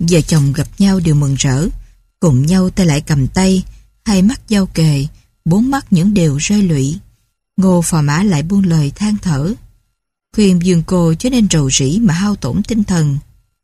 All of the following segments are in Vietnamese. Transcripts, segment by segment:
Vợ chồng gặp nhau đều mừng rỡ, cùng nhau tay lại cầm tay, hai mắt giao kề, bốn mắt những đều rơi lụy. Ngô Phò Mã lại buông lời than thở, khuyên Dương cô chớ nên rầu rĩ mà hao tổn tinh thần.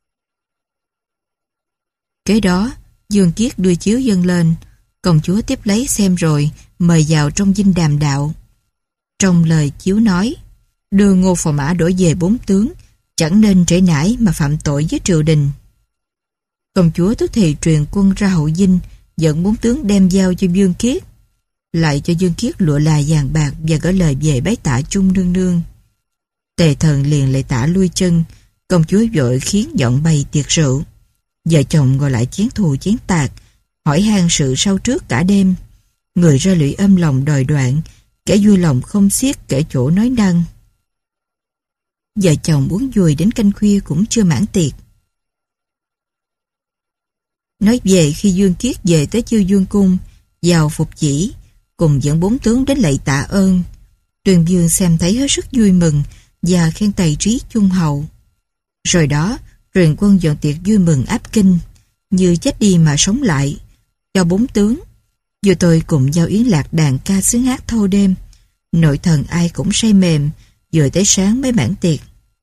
Kế đó, Dương Kiết đưa chiếu dâng lên, công chúa tiếp lấy xem rồi mời vào trong dinh đàm đạo. Trong lời chiếu nói, đưa Ngô Phò Mã đổi về 4 tướng, chẳng nên trễ nải mà phạm tội với triều đình. Công chúa tức thì truyền quân ra hậu dinh, dẫn 4 tướng đem giao cho Dương Kiết, lại cho Dương Kiết lụa là vàng bạc và gửi lời về bái tạ Trung nương nương. Tề Thần liền lạy tạ lui chân, công chúa vội khiến dọn bày tiệc rượu. Vợ chồng ngồi lại chén thù chén tạc, hỏi han sự sau trước cả đêm. Người rơi lụy âm lòng đòi đoạn, kẻ vui lòng không xiết kể chỗ nói năng. Vợ chồng uống vùi đến canh khuya cũng chưa mãn tiệc. Nói về khi Dương Kiết về tới Chiêu Dương cung, vào phục chỉ, cùng dẫn 4 tướng đến lạy tạ ơn. Tuyền Dương xem thấy hết sức vui mừng và khen tài trí trung hậu. Rồi đó, truyền quân dọn tiệc vui mừng áp kinh, như chết đi mà sống lại, cho 4 tướng. Vừa tôi cùng giao yến lạc đàn ca sướng hát thâu đêm, nội thần ai cũng say mềm, vừa tới sáng mới mãn tiệc.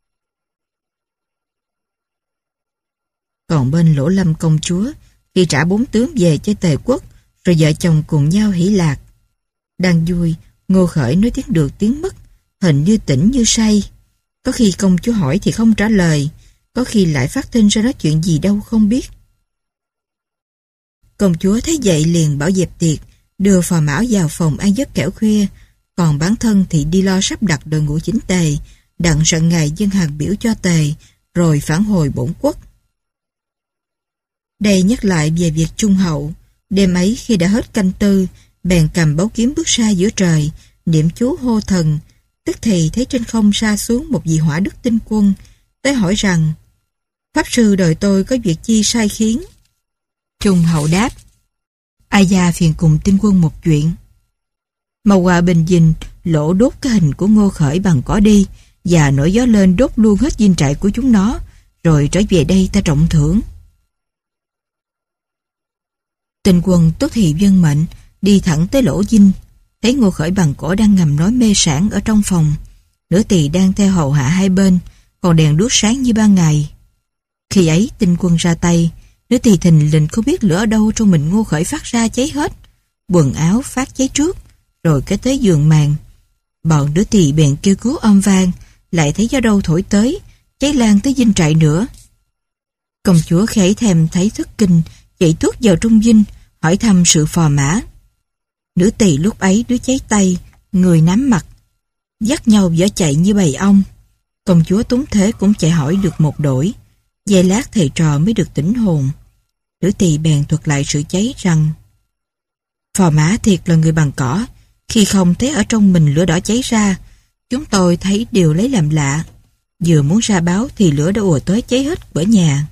Còn bên Lỗ Lâm công chúa, khi trả 4 tướng về cho Tề quốc, rồi vợ chồng cùng nhau hỉ lạc. Đang vui, Ngô Khởi nói tiếng được tiếng mất, hình như tỉnh như say. Có khi công chúa hỏi thì không trả lời, có khi lại phát thinh ra nói chuyện gì đâu không biết. Công chúa thấy vậy liền bảo dẹp tiệc, đưa Phò Mã vào phòng ăn giấc kẻo khuya, còn bản thân thì đi lo sắp đặt đội ngũ chỉnh tề, đặng rận ngày dân hàng biểu cho Tề, rồi phản hồi bổn quốc. Đây nhắc lại về việc trung hậu. Đêm ấy khi đã hết canh tư, bèn cầm báu kiếm bước ra giữa trời, niệm chú hô thần. Tức thì thấy trên không sa xuống một vị hỏa đức tinh quân, tới hỏi rằng: Pháp sư đời tôi có việc chi sai khiến? Trung hậu đáp: Ai gia phiền cùng tinh quân một chuyện. Mau qua bên dinh, lỗ đốt cái hình của Ngô Khởi bằng cỏ đi, và nổi gió lên đốt luôn hết dinh trại của chúng nó, rồi trở về đây ta trọng thưởng. Tinh quân tức thì vâng mệnh, đi thẳng tới lỗ dinh, thấy Ngô Khởi bằng cỏ đang ngầm nói mê sảng ở trong phòng. Nửa tỳ đang theo hầu hạ hai bên, còn đèn đuốc sáng như ban ngày. Khi ấy tinh quân ra tay, nửa tỳ thình lình không biết lửa ở đâu trong mình Ngô Khởi phát ra cháy hết. Quần áo phát cháy trước, rồi cái tới giường màn. Bọn nửa tỳ bèn kêu cứu âm vang, lại thấy gió đâu thổi tới, cháy lan tới dinh trại nữa. Công chúa khẽ thèm thấy thất kinh, chạy tuốt vào trong dinh, hỏi thăm sự Phò Mã. Nữ tỳ lúc ấy đứa cháy tay, người nắm mặt, dắt nhau vỡ chạy như bầy ong. Công chúa túng thế cũng chạy hỏi được một đổi, giây lát thầy trò mới được tỉnh hồn. Nữ tỳ bèn thuật lại sự cháy rằng: Phò Mã thiệt là người bằng cỏ, khi không thấy ở trong mình lửa đỏ cháy ra, chúng tôi thấy điều lấy làm lạ. Vừa muốn ra báo thì lửa đã ùa tới cháy hết cửa nhà.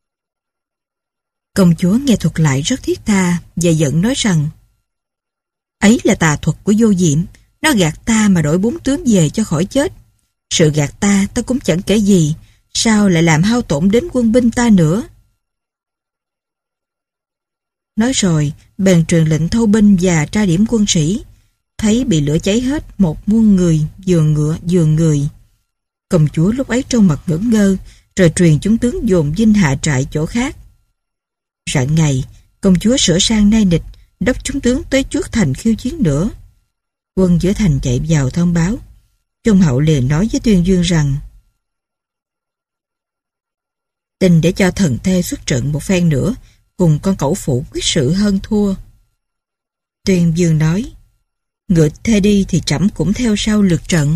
Công chúa nghe thuật lại rất thiết tha và giận nói rằng: Ấy là tà thuật của Vô Diệm, nó gạt ta mà đổi 4 tướng về cho khỏi chết. Sự gạt ta cũng chẳng kể gì, sao lại làm hao tổn đến quân binh ta nữa. Nói rồi, bèn truyền lệnh thâu binh và tra điểm quân sĩ. Thấy bị lửa cháy hết một muôn người, vừa ngựa vừa người. Công chúa lúc ấy trông mặt ngẩn ngơ, rồi truyền chúng tướng dồn dinh hạ trại chỗ khác. Rạng ngày, công chúa sửa sang nai nịch, đốc chúng tướng tới trước thành khiêu chiến nữa. Quân giữa thành chạy vào thông báo. Trung hậu liền nói với Tuyên Dương rằng: Tin để cho thần thê xuất trận một phen nữa, cùng con cẩu phụ quyết sự hơn thua. Tuyên Dương nói: Ngựa thê đi thì trẫm cũng theo sau lượt trận.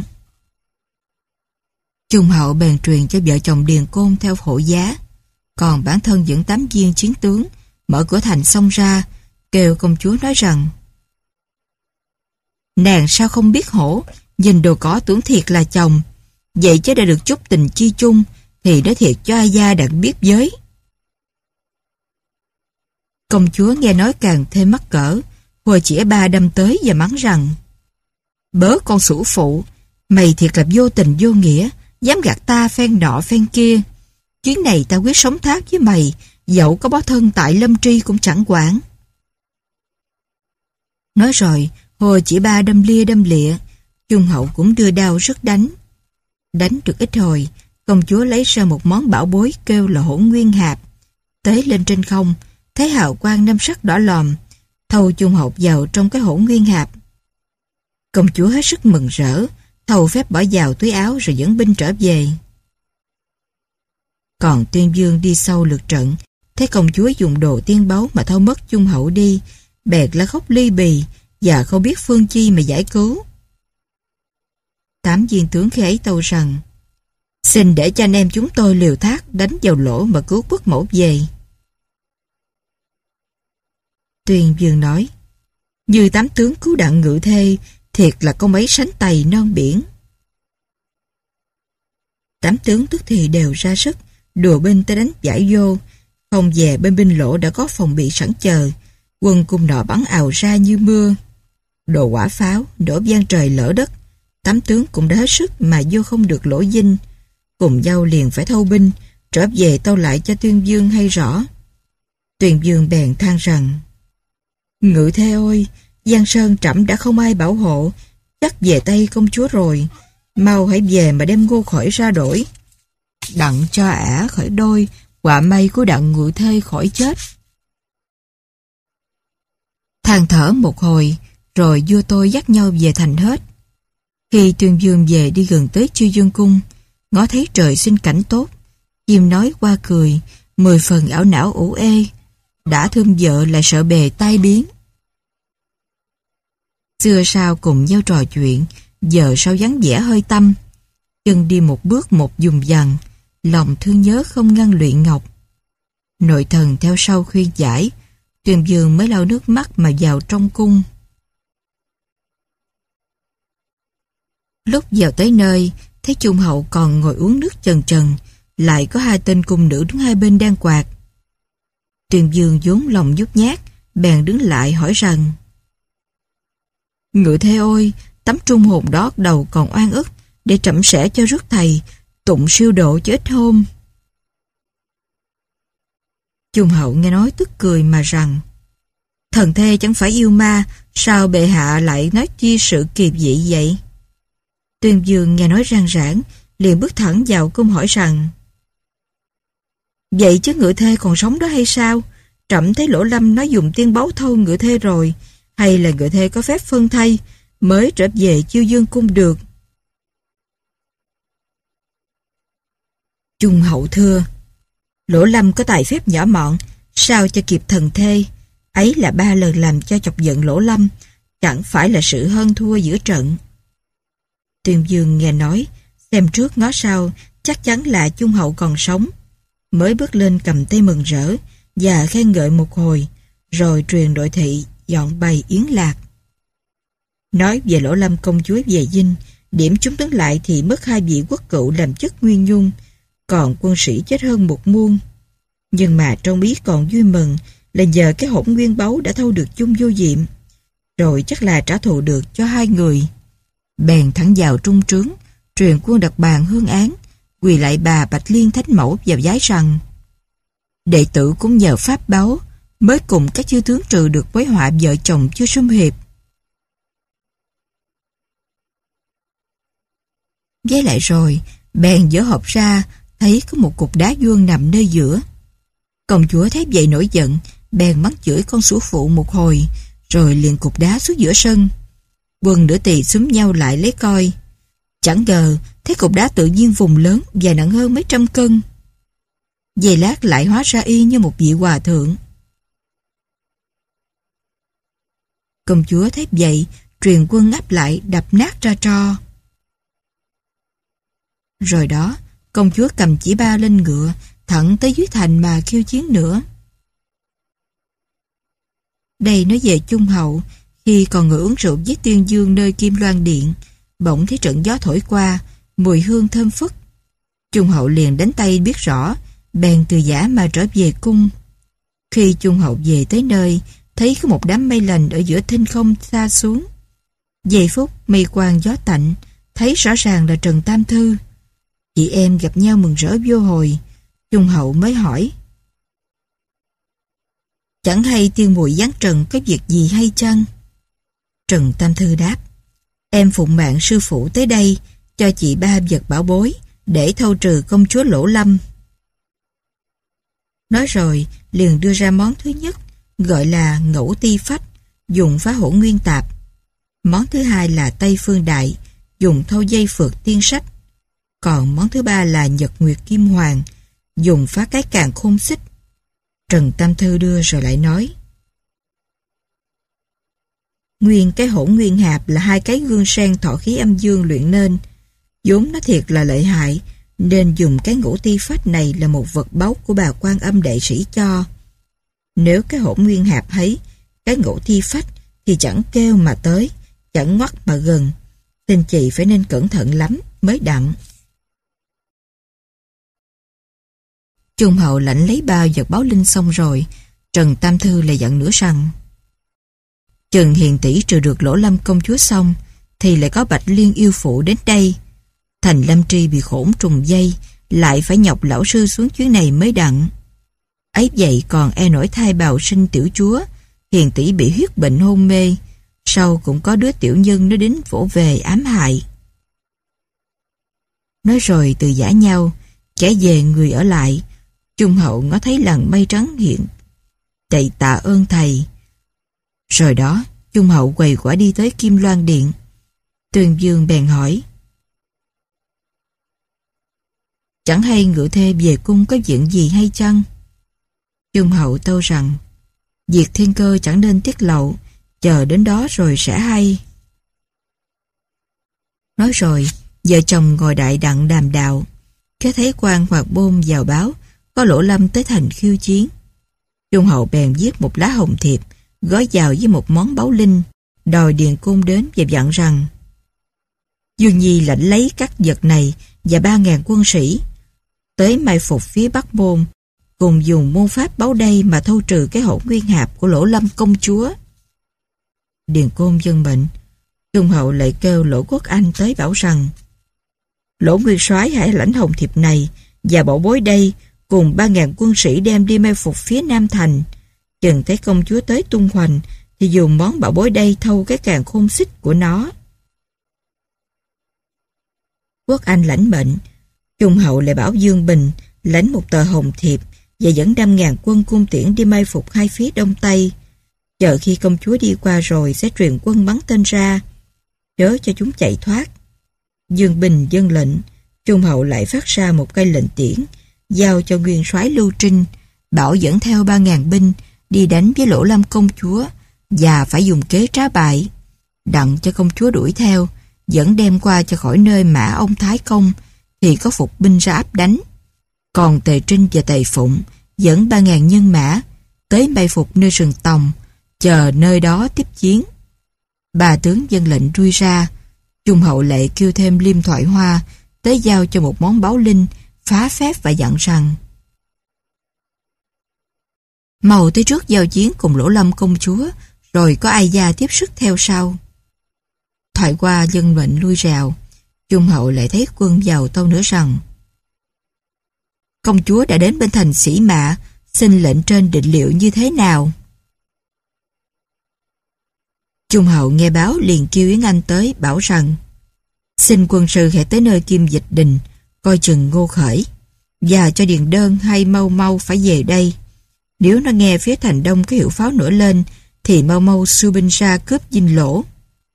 Trung hậu bèn truyền cho vợ chồng Điền Côn theo hộ giá, còn bản thân dẫn 8 viên chiến tướng mở cửa thành xông ra, kêu công chúa nói rằng: Nàng sao không biết hổ, nhìn đồ cỏ tưởng thiệt là chồng, vậy chứ đã được chút tình chi chung thì nói thiệt cho ai gia đặng biết giới. Công chúa nghe nói càng thêm mắc cỡ, hồi chĩa ba đâm tới và mắng rằng: Bớ con sủ phụ, mày thiệt là vô tình vô nghĩa, dám gạt ta phen nọ phen kia. Chuyến này ta quyết sống thác với mày, dẫu có bó thân tại Lâm Tri cũng chẳng quản. Nói rồi, hồi chỉ ba đâm lia đâm lịa, Trung Hậu cũng đưa đao rứt đánh. Đánh được ít hồi, công chúa lấy ra một món bảo bối kêu là Hỗn Nguyên Hạp, tế lên trên không, thấy hào quang năm sắc đỏ lòm, thâu Trung Hậu vào trong cái Hỗn Nguyên Hạp. Công chúa hết sức mừng rỡ, thâu phép bỏ vào túi áo rồi dẫn binh trở về. Còn Tuyên Vương đi sau lượt trận, thấy công chúa dùng đồ tiên báu mà thâu mất Trung Hậu đi, bèn la khóc ly bì và không biết phương chi mà giải cứu. 8 viên tướng khi ấy tâu rằng: xin để cho anh em chúng tôi liều thác đánh vào lỗ mà cứu quốc mẫu về. Tuyên Vương nói: như 8 tướng cứu đặng Ngự Thê, thiệt là công ấy sánh tày non biển. 8 tướng tức thì đều ra sức đùa binh tới đánh giải vô, không về bên binh lỗ đã có phòng bị sẵn chờ, quân cung nọ bắn ào ra như mưa. Đồ quả pháo đổ vang trời lỡ đất, 8 tướng cũng đã hết sức mà vô không được lỗ dinh, cùng nhau liền phải thâu binh trở về tâu lại cho Tuyên Vương hay rõ. Tuyên Vương bèn than rằng: Ngự Thê ơi, Giang Sơn trẫm đã không ai bảo hộ, chắc về tay công chúa rồi, mau hãy về mà đem Ngô Khỏi ra đổi, đặng cho ả khỏi đôi họa may của đặng Ngự Thê khỏi chết. Than thở một hồi, rồi vua tôi dắt nhau về thành hết. Khi Tuyên Vương về đi gần tới Chiêu Dương Cung, ngó thấy trời sinh cảnh tốt, chim nói qua cười, 10 phần ảo não ủ ê, đã thương vợ lại sợ bề tai biến. Xưa sao cùng nhau trò chuyện, giờ sao vắng vẻ hơi tâm, chân đi một bước một vùng dần, lòng thương nhớ không ngăn luyện ngọc. Nội thần theo sau khuyên giải, Tuyên Vương mới lau nước mắt mà vào trong cung. Lúc vào tới nơi, thấy Trung Hậu còn ngồi uống nước chần chần, lại có 2 tên cung nữ đứng hai bên đang quạt. Tuyên Vương vốn lòng nhút nhát, bèn đứng lại hỏi rằng: Ngự Thê ơi, tấm trung hồn đó đầu còn oan ức, để trẫm sẽ cho rước thầy, tụng siêu độ cho ít hôm. Trung Hậu nghe nói tức cười mà rằng: thần thê chẳng phải yêu ma, sao bệ hạ lại nói chi sự kỳ dị vậy? Tuyên Vương nghe nói rang rãng, liền bước thẳng vào cung hỏi rằng: vậy chứ Ngự Thê còn sống đó hay sao? Trẫm thấy Lỗ Lâm nói dùng tiên báu thâu Ngự Thê rồi, hay là Ngự Thê có phép phân thay mới trở về Chiêu Dương Cung được? Trung Hậu thưa: Lỗ Lâm có tài phép nhỏ mọn, sao cho kịp thần thê, ấy là 3 lần làm cho chọc giận Lỗ Lâm, chẳng phải là sự hơn thua giữa trận. Tuyên Vương nghe nói, xem trước ngó sau, chắc chắn là Trung Hậu còn sống, mới bước lên cầm tay mừng rỡ và khen ngợi một hồi, rồi truyền đội thị dọn bày yến lạc. Nói về Lỗ Lâm công chúa về dinh, điểm chúng tấn lại thì mất 2 vị quốc cựu làm chức nguyên nhung, còn quân sĩ chết hơn 1 muôn. Nhưng mà trong ý còn vui mừng là nhờ cái hỗn nguyên báu đã thâu được Chung Vô Diệm, rồi chắc là trả thù được cho 2 người. Bèn thẳng vào trung trướng, truyền quân đặt bàn hương án, quỳ lại bà Bạch Liên Thánh Mẫu và vái rằng: đệ tử cũng nhờ pháp báu mới cùng các chư tướng trừ được mối họa vợ chồng chưa sum hiệp. Vái lại rồi, bèn dỡ hộp ra, thấy có một cục đá vuông nằm nơi giữa. Công chúa thấy vậy nổi giận, bèn mắng chửi con sủ phụ một hồi, rồi liền cục đá xuống giữa sân. Quân nửa tỳ xúm nhau lại lấy coi. Chẳng ngờ thấy cục đá tự nhiên vùng lớn và nặng hơn mấy trăm cân. Giây lát lại hóa ra y như một vị hòa thượng. Công chúa thấy vậy, truyền quân áp lại đập nát ra tro. Rồi đó, công chúa cầm chỉ ba lên ngựa, thẳng tới dưới thành mà khiêu chiến nữa. Đây nói về Trung Hậu, khi còn ngồi uống rượu với Tuyên Vương nơi Kim Loan Điện, bỗng thấy trận gió thổi qua, mùi hương thơm phức. Trung Hậu liền đánh tay biết rõ, bèn từ giã mà trở về cung. Khi Trung Hậu về tới nơi, thấy có một đám mây lành ở giữa thinh không xa xuống. Giây phút mây quang gió tạnh, thấy rõ ràng là Trần Tam Thư. Chị em gặp nhau mừng rỡ vô hồi. Trung Hậu mới hỏi: Chẳng hay tiên muội giáng trần có việc gì hay chăng? Trần Tam Thư đáp: Em phụng mạng sư phụ tới đây, cho chị 3 vật bảo bối, để thâu trừ công chúa Lỗ Lâm. Nói rồi, liền đưa ra món thứ nhất, gọi là Ngẫu Ti Phách, dùng phá hổ nguyên tạp. Món thứ hai là Tây Phương Đại, dùng thâu dây phượt tiên sách. Còn món thứ ba là Nhật Nguyệt Kim Hoàng, dùng phá cái càn khôn xích. Trần Tam Thư đưa rồi lại nói: Nguyên cái hổ nguyên hạp là 2 cái gương sen thọ khí âm dương luyện nên, vốn nó thiệt là lợi hại, nên dùng cái Ngũ Ti Phách này là một vật báu của bà Quan Âm Đại Sĩ cho. Nếu cái hổ nguyên hạp thấy cái Ngũ Ti Phách thì chẳng kêu mà tới, chẳng ngoắt mà gần. Xin chị phải nên cẩn thận lắm mới đặng. Trung hậu lãnh lấy 3 vật báo linh xong rồi, Trần Tam Thư lại dặn nữa rằng: Chừng hiền tỷ trừ được Lỗ Lâm công chúa xong, thì lại có Bạch Liên yêu phụ đến đây. Thành Lâm Tri bị khổn trùng dây, lại phải nhọc lão sư xuống chuyến này mới đặng. Ấy vậy còn e nổi thai bào sinh tiểu chúa, hiền tỷ bị huyết bệnh hôn mê, sau cũng có đứa tiểu nhân nó đến vỗ về ám hại. Nói rồi từ giã nhau, kẻ về người ở lại. Trung hậu ngó thấy làn mây trắng hiện, đầy tạ ơn thầy. Rồi đó, Trung hậu quầy quả đi tới Kim Loan Điện. Tuyên Dương bèn hỏi: Chẳng hay ngự thê về cung có chuyện gì hay chăng? Trung hậu tâu rằng: Việc thiên cơ chẳng nên tiết lộ, chờ đến đó rồi sẽ hay. Nói rồi, vợ chồng ngồi đại đặng đàm đạo. Cái thấy quan Hoạt Bôn vào báo có Lỗ Lâm tới thành khiêu chiến. Trung hậu bèn viết một lá hồng thiệp, gói vào với một món báu linh, đòi Điền Cung đến và dặn rằng: Dương Nhi lãnh lấy các vật này và 3.000 quân sĩ tới mai phục phía Bắc Môn, cùng dùng môn pháp báu đây mà thâu trừ cái hổ nguyên hạp của Lỗ Lâm công chúa. Điền Côn vâng mệnh. Trung hậu lại kêu Lỗ Quốc Anh tới bảo rằng: Lỗ Nguyên soái hãy lãnh hồng thiệp này và bảo bối đây cùng 3.000 quân sĩ đem đi mai phục phía Nam Thành. Chừng thấy công chúa tới tung hoành thì dùng món bảo bối đây thâu cái càn khôn xích của nó. Quốc Anh lãnh mệnh. Trung hậu lại bảo Dương Bình lãnh một tờ hồng thiệp và dẫn 5.000 quân cung tiễn đi mai phục 2 phía Đông Tây. Chờ khi công chúa đi qua rồi sẽ truyền quân bắn tên ra, chớ cho chúng chạy thoát. Dương Bình vâng lệnh. Trung hậu lại phát ra một cây lệnh tiễn, giao cho nguyên soái Lưu Trinh, bảo dẫn theo 3.000 binh đi đánh với Lỗ Lâm công chúa, và phải dùng kế trá bại, đặng cho công chúa đuổi theo, dẫn đem qua cho khỏi nơi Mã ông Thái Công, thì có phục binh ra áp đánh. Còn Tề Trinh và Tề Phụng dẫn 3.000 nhân mã tới mai phục nơi rừng Tòng, chờ nơi đó tiếp chiến. 3 tướng dân lệnh lui ra. Trung hậu lệ kêu thêm Liêm Thoại Hoa tới giao cho một món báu linh, phá phép và dặn rằng: Màu tới trước giao chiến cùng Lỗ Lâm công chúa, rồi có ai gia tiếp sức theo sau. Thoại Hoa dân lệnh lui rào. Trung hậu lại thấy quân vào tâu nữa rằng: Công chúa đã đến bên thành Sĩ Mạ, xin lệnh trên định liệu như thế nào? Trung hậu nghe báo liền kêu Yến Anh tới bảo rằng: Xin quân sư hãy tới nơi Kim Dịch Đình, coi chừng Ngô Khởi, và cho Điền Đơn hay mau mau phải về đây. Nếu nó nghe phía thành đông có hiệu pháo nổi lên, thì mau mau xua binh ra cướp Dinh Lỗ.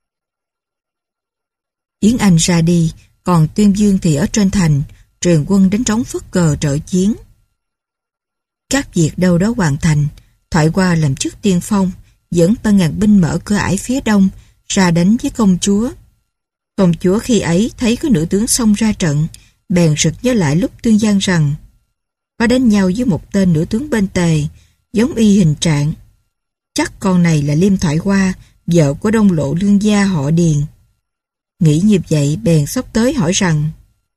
Yến Anh ra đi, còn Tuyên Dương thì ở trên thành, truyền quân đến trống phất cờ trợ chiến. Các việc đâu đó hoàn thành, Thoại Hoa làm chức tiên phong, dẫn 3.000 binh mở cửa ải phía đông, ra đánh với công chúa. Công chúa khi ấy thấy có nữ tướng xông ra trận, bèn sực nhớ lại lúc Tương Giang rằng có đánh nhau với một tên nữ tướng bên Tề, giống y hình trạng. Chắc con này là Liêm Thoại Hoa, vợ của Đông Lộ Lương gia họ Điền. Nghĩ như vậy bèn xốc tới hỏi rằng: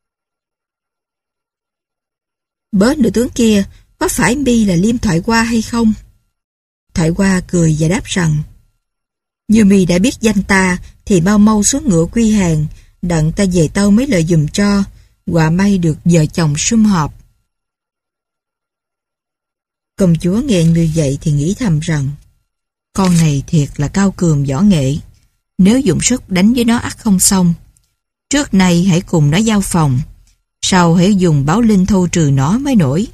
Bớ nữ tướng kia, có phải mi là Liêm Thoại Hoa hay không? Thoại Hoa cười và đáp rằng: Như mi đã biết danh ta thì mau mau xuống ngựa quy hàng, đặng ta về tâu mấy lời dùm cho, họa may được vợ chồng sum họp. Công chúa nghe như vậy thì nghĩ thầm rằng con này thiệt là cao cường võ nghệ. Nếu dùng sức đánh với nó ắt không xong. Trước nay hãy cùng nó giao phòng, sau hãy dùng báo linh thâu trừ nó mới nổi.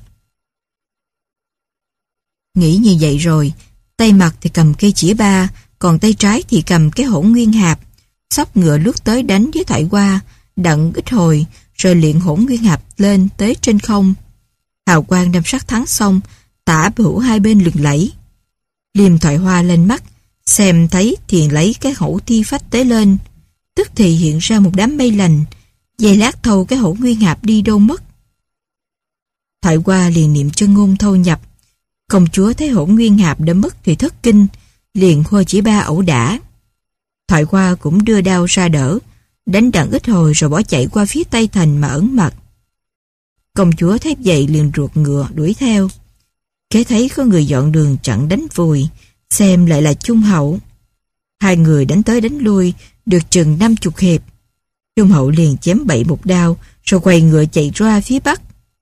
Nghĩ như vậy rồi, tay mặt thì cầm cây chĩa ba, còn tay trái thì cầm cái hỗn nguyên hạp, xốc ngựa lướt tới đánh với Thoại Hoa, đặng ít hồi, rồi liền hỗn nguyên hạp lên tới trên không. Hào quang đâm sắc thắng xong, tả hữu hai bên lừng lẫy. Liêm Thoại Hoa lên mắt, xem thấy thì lấy cái hổ thi phách tế lên, tức thì hiện ra một đám mây lành, giây lát thâu cái hổ nguyên hạp đi đâu mất. Thoại Hoa liền niệm chân ngôn thâu nhập. Công chúa thấy hổ nguyên hạp đã mất thì thất kinh, liền hô chỉ ba ẩu đả. Thoại Hoa cũng đưa đao ra đỡ, đánh đặng ít hồi rồi bỏ chạy qua phía tây thành mà ẩn mặt. Công chúa thấy vậy liền ruột ngựa đuổi theo. Kế thấy có người dọn đường chặn đánh vùi, xem lại là Trung Hậu. Hai người đánh tới đánh lui, được chừng 50 hiệp. Trung Hậu liền chém bậy một đao, rồi quay ngựa chạy ra phía bắc.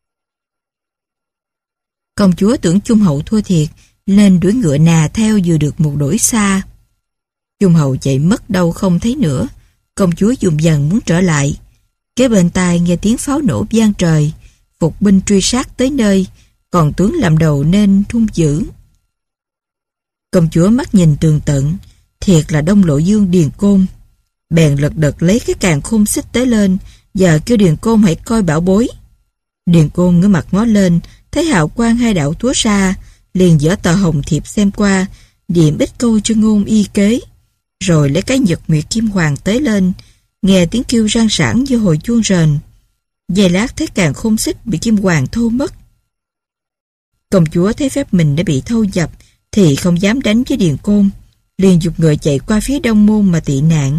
Công chúa tưởng Trung Hậu thua thiệt, nên đuổi ngựa nà theo vừa được một đuổi xa. Trung Hậu chạy mất đâu không thấy nữa. Công chúa dùng dần muốn trở lại. Kế bên tai nghe tiếng pháo nổ vang trời, phục binh truy sát tới nơi, còn tướng làm đầu nên hung dữ. Công chúa mắt nhìn tường tận, thiệt là Đông Lộ Dương Điền Côn. Bèn lật đật lấy cái càn khôn xích tế lên, và kêu Điền Côn hãy coi bảo bối. Điền Côn ngửa mặt ngó lên, thấy hào quang hai đạo túa ra, liền dở tờ hồng thiệp xem qua, điểm ít câu cho ngôn y kế, rồi lấy cái nhật nguyệt kim hoàng tế lên, nghe tiếng kêu rang sảng như hồi chuông rền. Giây lát thấy càn khôn xích bị kim hoàng thâu mất. Công chúa thấy phép mình đã bị thâu dập thì không dám đánh với Điền Côn, liền giục ngựa chạy qua phía đông môn mà tị nạn.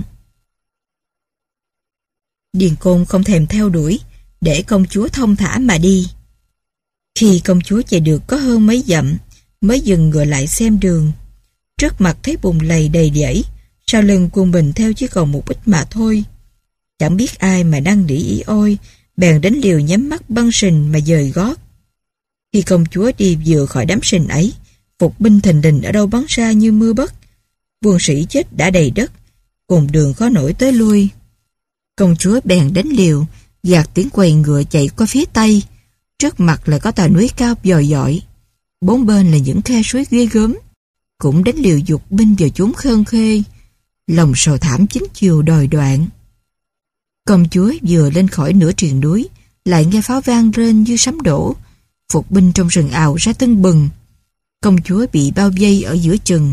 Điền Côn không thèm theo đuổi, để công chúa thông thả mà đi. Khi công chúa chạy được có hơn mấy dặm, mới dừng ngựa lại xem đường. Trước mặt thấy bùn lầy đầy dẫy, sau lưng quân bình theo chỉ còn một ít mà thôi. Chẳng biết ai mà đang nỉ ỉ ôi, bèn đánh liều nhắm mắt băng sình mà dời gót. Khi công chúa đi vừa khỏi đám sình ấy, phục binh thình lình ở đâu bắn ra như mưa bất. Quân sĩ chết đã đầy đất, cùng đường khó nổi tới lui. Công chúa bèn đánh liều, gạt tiếng quầy ngựa chạy qua phía tây. Trước mặt lại có tòa núi cao dòi dọi, bốn bên là những khe suối ghê gớm. Cũng đánh liều dục binh vào chốn khơn khê, lòng sầu thảm chính chiều đòi đoạn. Công chúa vừa lên khỏi nửa triền núi, lại nghe pháo vang rên như sấm đổ. Phục binh trong rừng ào ra tưng bừng. Công chúa bị bao vây ở giữa chừng.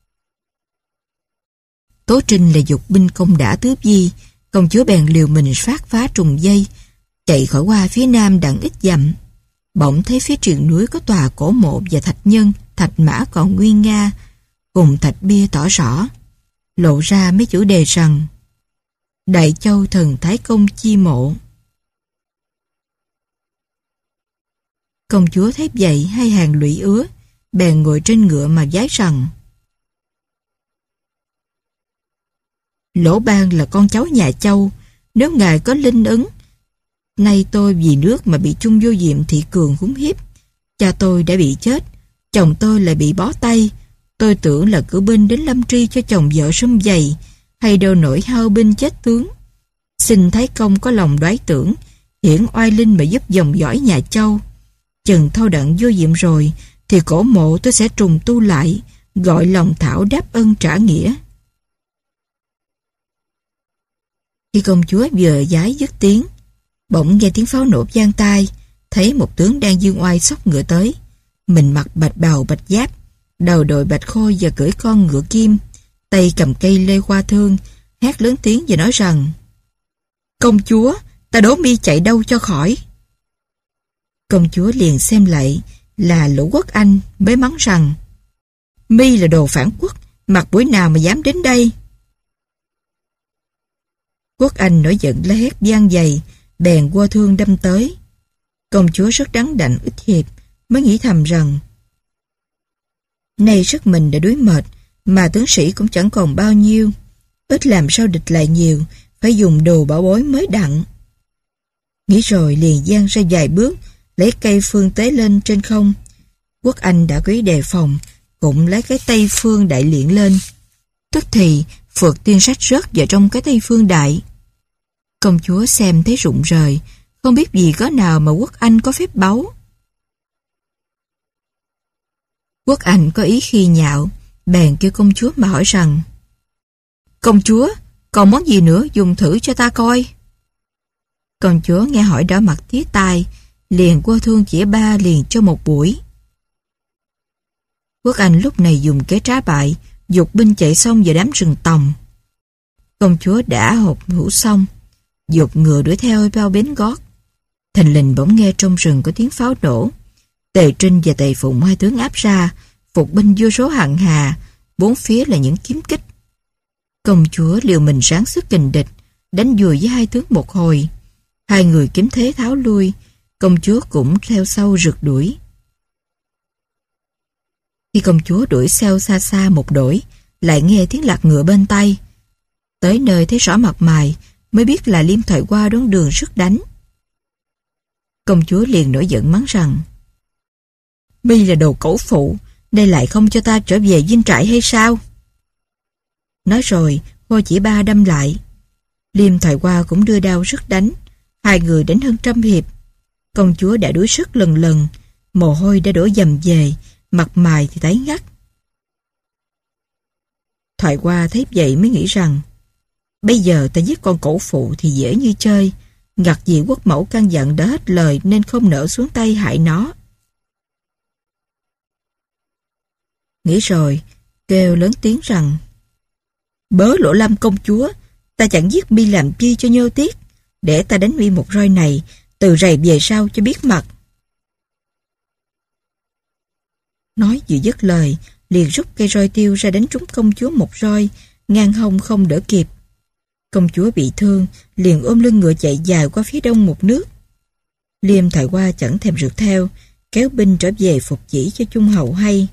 Tố Trinh là dục binh công đã tước di. Công chúa bèn liều mình phát phá trùng dây, chạy khỏi qua phía nam đặng ít dặm. Bỗng thấy phía triền núi có tòa cổ mộ và thạch nhân, thạch mã còn nguyên nga, cùng thạch bia tỏ rõ, lộ ra mấy chữ đề rằng: Đại Châu Thần Thái Công chi mộ. Công chúa thấy vậy hai hàng lụy ứa, bèn ngồi trên ngựa mà vái rằng: Lỗ Ban là con cháu nhà Châu, nếu ngài có linh ứng. Nay tôi vì nước mà bị chung vô diệm thị cường húng hiếp. Cha tôi đã bị chết, chồng tôi lại bị bó tay. Tôi tưởng là cử binh đến lâm tri cho chồng vợ sum vầy, hay đâu nổi hao binh chết tướng. Xin Thái Công có lòng đoái tưởng, hiển oai linh mà giúp dòng dõi nhà Châu. Chừng thâu đặng vô diệm rồi, thì cổ mộ tôi sẽ trùng tu lại, gọi lòng thảo đáp ân trả nghĩa. Khi công chúa vừa vái dứt tiếng, bỗng nghe tiếng pháo nổ vang tai, thấy một tướng đang dương oai xốc ngựa tới. Mình mặc bạch bào bạch giáp, đầu đội bạch khôi và cưỡi con ngựa kim, tay cầm cây lê hoa thương, hét lớn tiếng và nói rằng: Công chúa, ta đố mi chạy đâu cho khỏi. Công chúa liền xem lại là Lỗ Quốc Anh, mới mắng rằng: Mi là đồ phản quốc, mặt buổi nào mà dám đến đây. Quốc Anh nổi giận la hét vang dày, bèn quơ thương đâm tới. Công chúa rất đắng đạnh ít hiệp, mới nghĩ thầm rằng: Nay sức mình đã đuối mệt, mà tướng sĩ cũng chẳng còn bao nhiêu, ít làm sao địch lại nhiều, phải dùng đồ bảo bối mới đặng. Nghĩ rồi liền giang ra vài bước, lấy cây phương tế lên trên không, Quốc Anh đã có ý đề phòng, cũng lấy cái Tây Phương Đại liệng lên. Tức thì Phượt tiên sách rớt vào trong cái Tây Phương Đại. Công chúa xem thấy rụng rời, không biết gì có nào mà Quốc Anh có phép báu. Quốc Anh có ý khi nhạo, bèn kêu công chúa mà hỏi rằng: Công chúa, còn món gì nữa dùng thử cho ta coi? Công chúa nghe hỏi đỏ mặt tía tai, liền qua thương chỉ ba liền cho một buổi. Quốc Anh lúc này dùng kế trá bại, dục binh chạy xong vào đám rừng tòng. Công chúa đã hộp hũ xong, dục ngựa đuổi theo bao bến gót. Thình lình bỗng nghe trong rừng có tiếng pháo nổ. Tề Trinh và Tề Phụng hai tướng áp ra, phục binh vô số hằng hà, bốn phía là những kiếm kích. Công chúa liều mình ráng sức kình địch, đánh dùi với hai tướng một hồi. Hai người kiếm thế tháo lui, công chúa cũng theo sau rượt đuổi. Khi công chúa đuổi theo xa xa một đổi, lại nghe tiếng lạc ngựa bên tay. Tới nơi thấy rõ mặt mày, mới biết là Liêm Thoại Hoa đón đường rước đánh. Công chúa liền nổi giận mắng rằng: Mi là đồ cẩu phụ, đây lại không cho ta trở về dinh trại hay sao? Nói rồi, Hoa chỉ ba đâm lại. Liêm Thoại Hoa cũng đưa đao rước đánh, hai người đánh hơn 100 hiệp. Công chúa đã đuổi sức lần lần, mồ hôi đã đổ dầm về, mặt mày thì tái ngắt. Thoại Hoa thấy vậy mới nghĩ rằng: bây giờ ta giết con cẩu phụ thì dễ như chơi, ngặt gì quốc mẫu căn dặn đã hết lời nên không nỡ xuống tay hại nó. Nghĩ rồi, kêu lớn tiếng rằng: Bớ Lỗ Lâm công chúa, ta chẳng giết mi làm chi cho nhơ tiếc, để ta đánh mi một roi này, từ rày về sau cho biết mặt. Nói vừa dứt lời, liền rút cây roi tiêu ra đánh trúng công chúa một roi, ngang hông không đỡ kịp. Công chúa bị thương, liền ôm lưng ngựa chạy dài qua phía đông một nước. Liêm Thoại Hoa chẳng thèm rượt theo, kéo binh trở về phục chỉ cho Trung hậu hay.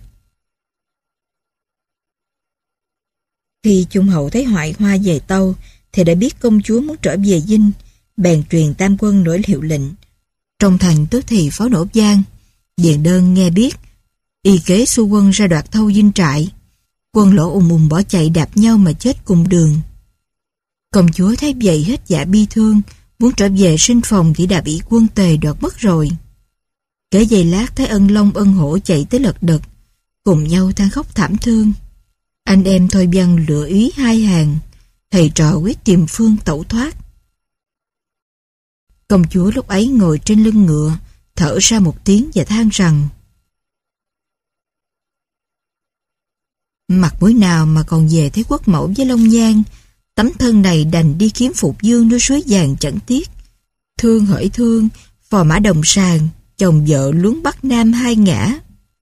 Khi Trung hậu thấy Hoại Hoa về tâu, thì đã biết công chúa muốn trở về dinh, bèn truyền tam quân nổi hiệu lệnh. Trong thành tức thì pháo nổ vang, Điền Đơn nghe biết, y kế xu quân ra đoạt thâu dinh trại. Quân Lỗ ùng ùng bỏ chạy đạp nhau mà chết cùng đường. Công chúa thấy vậy hết dạ bi thương, muốn trở về sinh phòng thì đã bị quân Tề đoạt mất rồi. Kể giây lát thấy Ân Long Ân Hổ chạy tới lật đật, cùng nhau than khóc thảm thương. Anh em Thôi Văn lựa úy hai hàng, thầy trò quyết tìm phương tẩu thoát. Công chúa lúc ấy ngồi trên lưng ngựa, thở ra một tiếng và than rằng: mặt mũi nào mà còn về thấy quốc mẫu với Long Nhan, tấm thân này đành đi kiếm Phục Dương nơi suối vàng chẳng tiếc. Thương hỡi thương, phò mã đồng sàng, chồng vợ luống Bắc Nam hai ngã.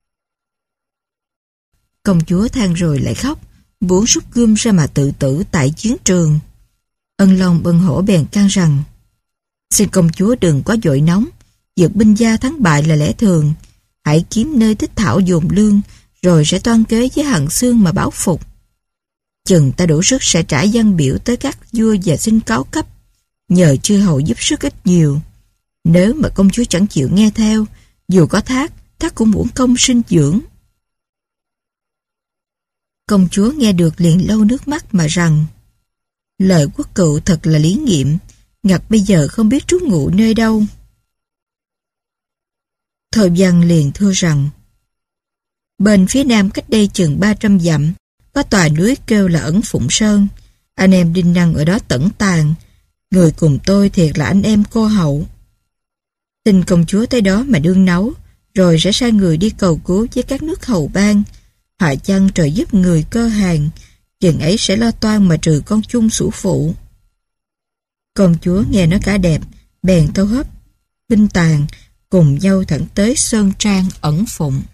Công chúa than rồi lại khóc, muốn rút gươm ra mà tự tử tại chiến trường. Ân Long Ân Hổ bèn can rằng: xin công chúa đừng quá vội nóng, vượt binh gia thắng bại là lẽ thường. Hãy kiếm nơi tích thảo dồn lương, rồi sẽ toan kế với Hằng Xương mà báo phục. Chừng ta đủ sức sẽ trả văn biểu tới các vua và xin cáo cấp, nhờ chư hầu giúp sức ít nhiều. Nếu mà công chúa chẳng chịu nghe theo, dù có thác cũng uổng công sinh dưỡng. Công chúa nghe được liền lau nước mắt mà rằng: lời quốc cựu thật là lý nghiệm, ngặt bây giờ không biết trú ngụ nơi đâu. Thôi Văn liền thưa rằng: bên phía nam cách đây chừng 300 dặm, có tòa núi kêu là Ẩn Phụng Sơn. Anh em đinh năng ở đó tẩn tàng. Người cùng tôi thiệt là anh em cô hậu. Xin công chúa tới đó mà đương nấu, rồi sẽ sai người đi cầu cứu với các nước hầu bang. Họa chăng trời giúp người cơ hàng, chừng ấy sẽ lo toan mà trừ con chung sủ phụ. Công chúa nghe nó cả đẹp, bèn tâu hấp binh tàn, cùng nhau thẳng tới Sơn Trang Ẩn Phụng.